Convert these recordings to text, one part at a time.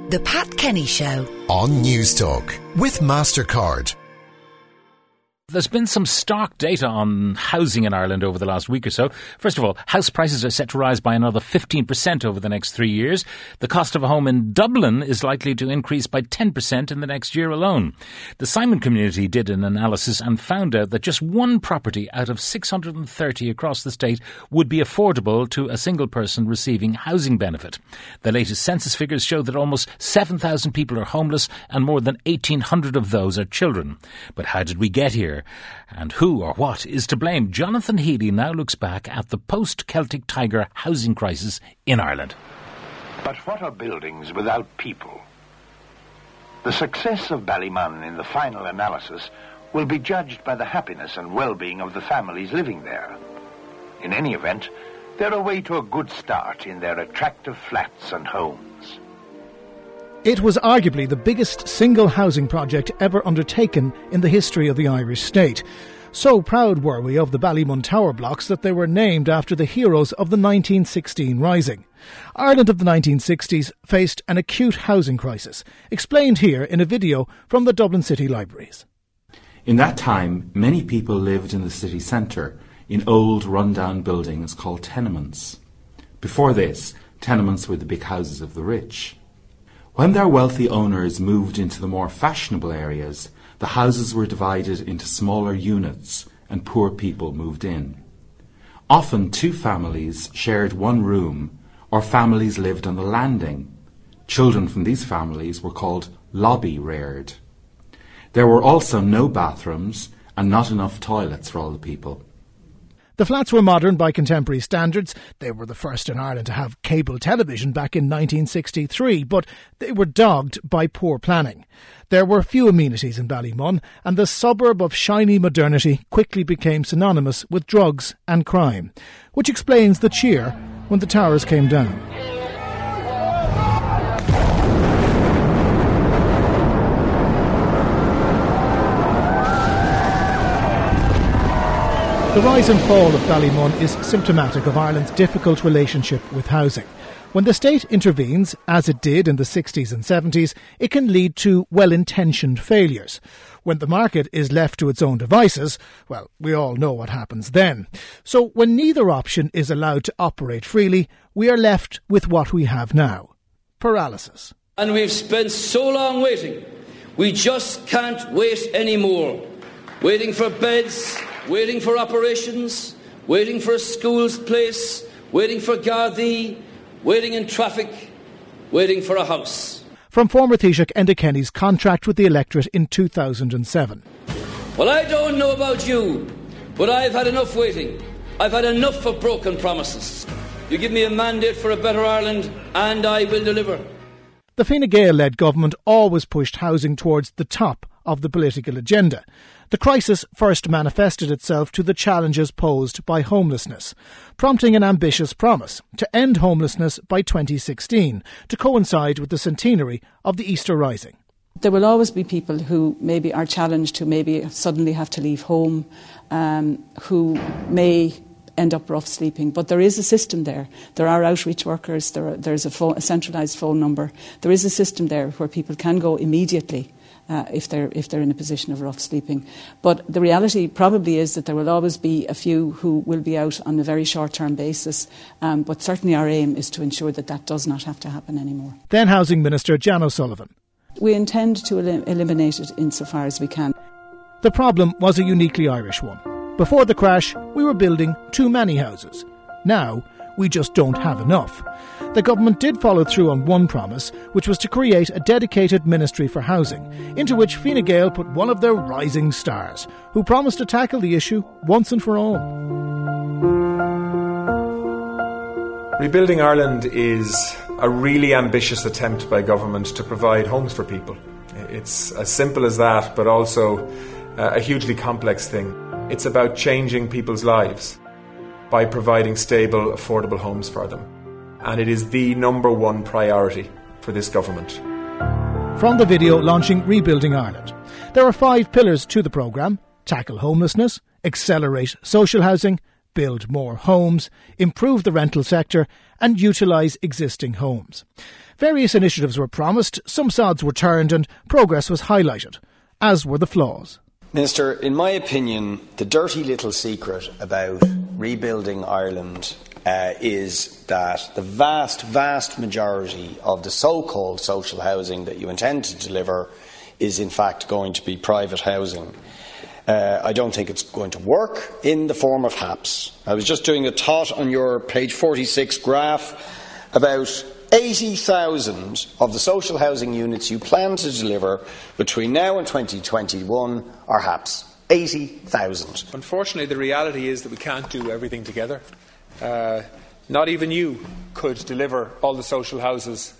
The Pat Kenny Show on News Talk with MasterCard. There's been some stark data on housing in Ireland over the last week or so. First of all, house prices are set to rise by another 15% over the next 3 years. The cost of a home in Dublin is likely to increase by 10% in the next year alone. The Simon community did an analysis and found out that just one property out of 630 across the state would be affordable to a single person receiving housing benefit. The latest census figures show that almost 7,000 people are homeless and more than 1,800 of those are children. But how did we get here? And who or what is to blame? Jonathan Healy now looks back at the post-Celtic Tiger housing crisis in Ireland. But what are buildings without people? The success of Ballymun in the final analysis will be judged by the happiness and well-being of the families living there. In any event, they're away to a good start in their attractive flats and homes. It was arguably the biggest single housing project ever undertaken in the history of the Irish state. So proud were we of the Ballymun Tower blocks that they were named after the heroes of the 1916 Rising. Ireland of the 1960s faced an acute housing crisis, explained here in a video from the Dublin City Libraries. In that time, many people lived in the city centre in old run-down buildings called tenements. Before this, tenements were the big houses of the rich. When their wealthy owners moved into the more fashionable areas, the houses were divided into smaller units and poor people moved in. Often 2 families shared one room, or families lived on the landing. Children from these families were called lobby-reared. There were also no bathrooms and not enough toilets for all the people. The flats were modern by contemporary standards. They were the first in Ireland to have cable television back in 1963, but they were dogged by poor planning. There were few amenities in Ballymun, and the suburb of shiny modernity quickly became synonymous with drugs and crime, which explains the cheer when the towers came down. The rise and fall of Ballymun is symptomatic of Ireland's difficult relationship with housing. When the state intervenes, as it did in the 60s and 70s, it can lead to well-intentioned failures. When the market is left to its own devices, well, we all know what happens then. So when neither option is allowed to operate freely, we are left with what we have now: paralysis. And we've spent so long waiting, we just can't wait anymore. Waiting for beds, waiting for operations, waiting for a school's place, waiting for Gardaí, waiting in traffic, waiting for a house. From former Taoiseach Enda Kenny's contract with the electorate in 2007. Well, I don't know about you, but I've had enough waiting. I've had enough of broken promises. You give me a mandate for a better Ireland and I will deliver. The Fine Gael-led government always pushed housing towards the top of the political agenda. The crisis first manifested itself to the challenges posed by homelessness, prompting an ambitious promise to end homelessness by 2016, to coincide with the centenary of the Easter Rising. There will always be people who maybe are challenged, who maybe suddenly have to leave home, who may end up rough sleeping. But there is a system there. There are outreach workers, there's a centralised phone number. There is a system there where people can go immediately if they're in a position of rough sleeping. But the reality probably is that there will always be a few who will be out on a very short-term basis, but certainly our aim is to ensure that that does not have to happen anymore. Then Housing Minister Jan O'Sullivan. We intend to eliminate it insofar as we can. The problem was a uniquely Irish one. Before the crash, we were building too many houses. Now, we just don't have enough. The government did follow through on one promise, which was to create a dedicated Ministry for Housing, into which Fine Gael put one of their rising stars, who promised to tackle the issue once and for all. Rebuilding Ireland is a really ambitious attempt by government to provide homes for people. It's as simple as that, but also a hugely complex thing. It's about changing people's lives by providing stable, affordable homes for them. And it is the number one priority for this government. From the video launching Rebuilding Ireland, there are 5 pillars to the programme: tackle homelessness, accelerate social housing, build more homes, improve the rental sector and utilise existing homes. Various initiatives were promised, some sods were turned and progress was highlighted, as were the flaws. Minister, in my opinion, the dirty little secret about rebuilding Ireland is that the vast majority of the so-called social housing that you intend to deliver is in fact going to be private housing. I don't think it's going to work in the form of HAPs. I was just doing a thought on your page 46 graph about 80,000 of the social housing units you plan to deliver between now and 2021 are HAPs. 80,000. Unfortunately, the reality is that we can't do everything together. Not even you could deliver all the social houses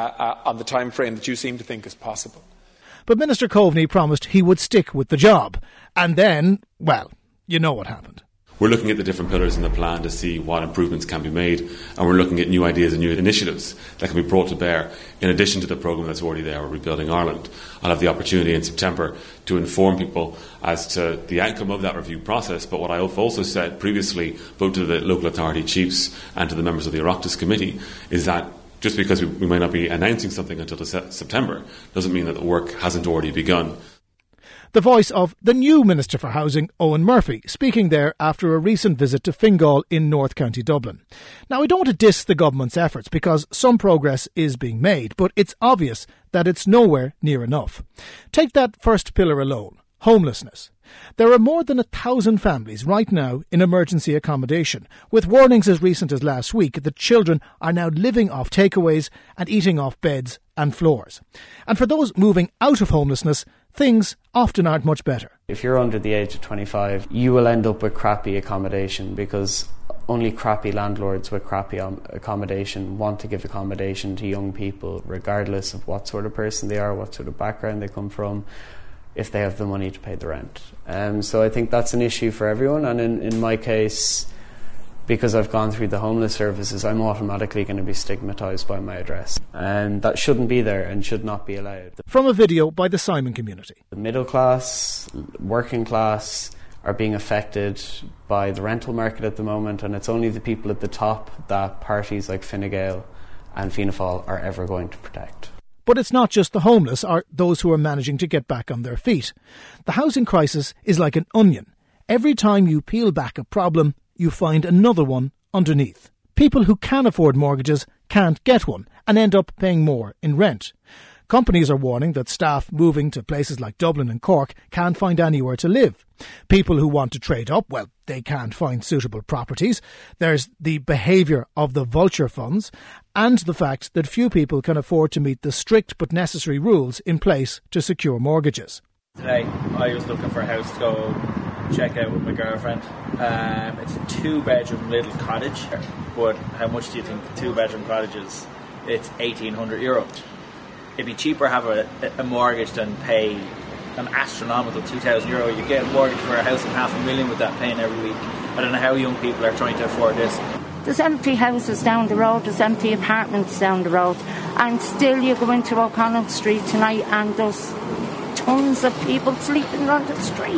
on the time frame that you seem to think is possible. But Minister Coveney promised he would stick with the job. And then, well, you know what happened. We're looking at the different pillars in the plan to see what improvements can be made, and we're looking at new ideas and new initiatives that can be brought to bear in addition to the programme that's already there, Rebuilding Ireland. I'll have the opportunity in September to inform people as to the outcome of that review process, but what I've also said previously, both to the local authority chiefs and to the members of the Oireachtas committee, is that just because we may not be announcing something until September doesn't mean that the work hasn't already begun. The voice of the new Minister for Housing, Owen Murphy, speaking there after a recent visit to Fingal in North County Dublin. Now, I don't want to diss the government's efforts because some progress is being made, but it's obvious that it's nowhere near enough. Take that first pillar alone, homelessness. There are more than 1,000 families right now in emergency accommodation, with warnings as recent as last week that children are now living off takeaways and eating off beds and floors. And for those moving out of homelessness, things often aren't much better. If you're under the age of 25, you will end up with crappy accommodation because only crappy landlords with crappy accommodation want to give accommodation to young people, regardless of what sort of person they are, what sort of background they come from, if they have the money to pay the rent. So I think that's an issue for everyone, and in my case, because I've gone through the homeless services, I'm automatically going to be stigmatised by my address. And that shouldn't be there and should not be allowed. From a video by the Simon community. The middle class, working class are being affected by the rental market at the moment, and it's only the people at the top that parties like Fine Gael and Fianna Fáil are ever going to protect. But it's not just the homeless or those who are managing to get back on their feet. The housing crisis is like an onion. Every time you peel back a problem, you find another one underneath. People who can afford mortgages can't get one and end up paying more in rent. Companies are warning that staff moving to places like Dublin and Cork can't find anywhere to live. People who want to trade up, well, they can't find suitable properties. There's the behaviour of the vulture funds and the fact that few people can afford to meet the strict but necessary rules in place to secure mortgages. Today, I was looking for a house to go check out with my girlfriend. It's a 2-bedroom little cottage, but how much do you think the 2-bedroom cottage is? It's €1,800. It'd be cheaper to have a mortgage than pay an astronomical €2,000. You get a mortgage for a house in $500,000 with that paying every week. I don't know how young people are trying to afford this. There's empty houses down the road, there's empty apartments down the road, and still you go into O'Connell Street tonight and there's tons of people sleeping on the street.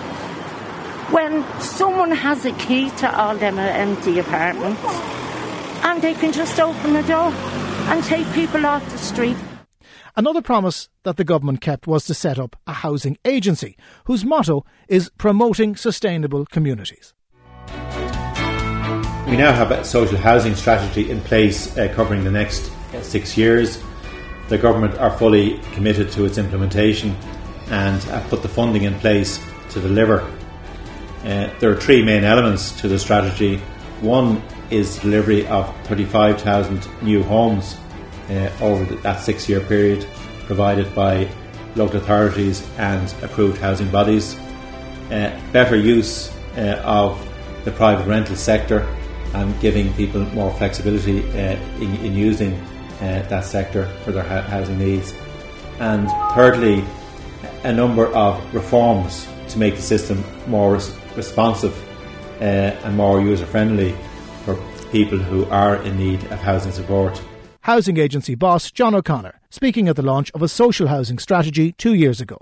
When someone has a key to all them empty apartments and they can just open the door and take people off the street. Another promise that the government kept was to set up a housing agency whose motto is promoting sustainable communities. We now have a social housing strategy in place covering the next 6 years. The government are fully committed to its implementation and have put the funding in place to deliver. There are 3 main elements to the strategy. One is delivery of 35,000 new homes over that 6-year period, provided by local authorities and approved housing bodies. Better use of the private rental sector and giving people more flexibility in using that sector for their housing needs. And thirdly, a number of reforms to make the system more responsive and more user-friendly for people who are in need of housing support. Housing agency boss John O'Connor, speaking at the launch of a social housing strategy 2 years ago.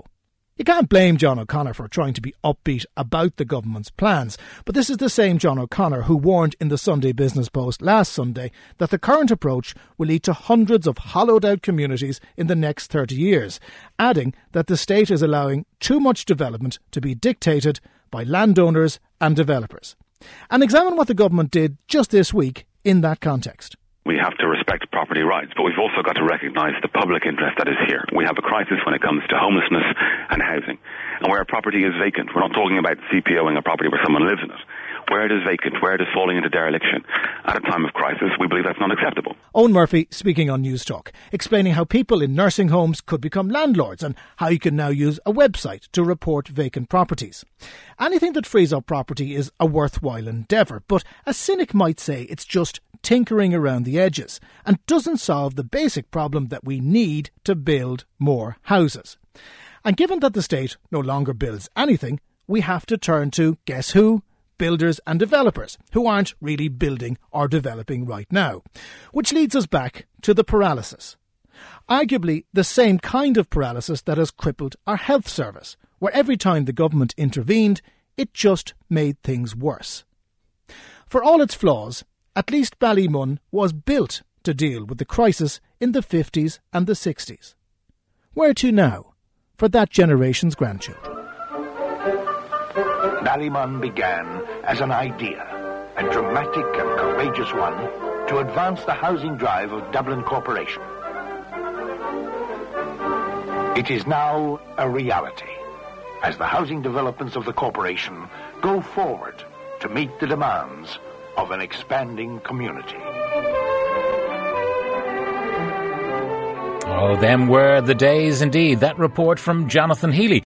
You can't blame John O'Connor for trying to be upbeat about the government's plans, but this is the same John O'Connor who warned in the Sunday Business Post last Sunday that the current approach will lead to hundreds of hollowed-out communities in the next 30 years, adding that the state is allowing too much development to be dictated by landowners and developers. And examine what the government did just this week in that context. We have to respect property rights, but we've also got to recognise the public interest that is here. We have a crisis when it comes to homelessness and housing. And where a property is vacant, we're not talking about CPOing a property where someone lives in it. Where it is vacant, where it is falling into dereliction, at a time of crisis, we believe that's not acceptable. Owen Murphy speaking on News Talk, explaining how people in nursing homes could become landlords and how you can now use a website to report vacant properties. Anything that frees up property is a worthwhile endeavour, but a cynic might say it's just tinkering around the edges and doesn't solve the basic problem that we need to build more houses. And given that the state no longer builds anything, we have to turn to, guess who? Builders and developers who aren't really building or developing right now. Which leads us back to the paralysis. Arguably the same kind of paralysis that has crippled our health service, where every time the government intervened, it just made things worse. For all its flaws, at least Ballymun was built to deal with the crisis in the 50s and the 60s. Where to now for that generation's grandchildren? Ballymun began as an idea, a dramatic and courageous one, to advance the housing drive of Dublin Corporation. It is now a reality, as the housing developments of the corporation go forward to meet the demands of an expanding community. Oh, them were the days indeed. That report from Jonathan Healy.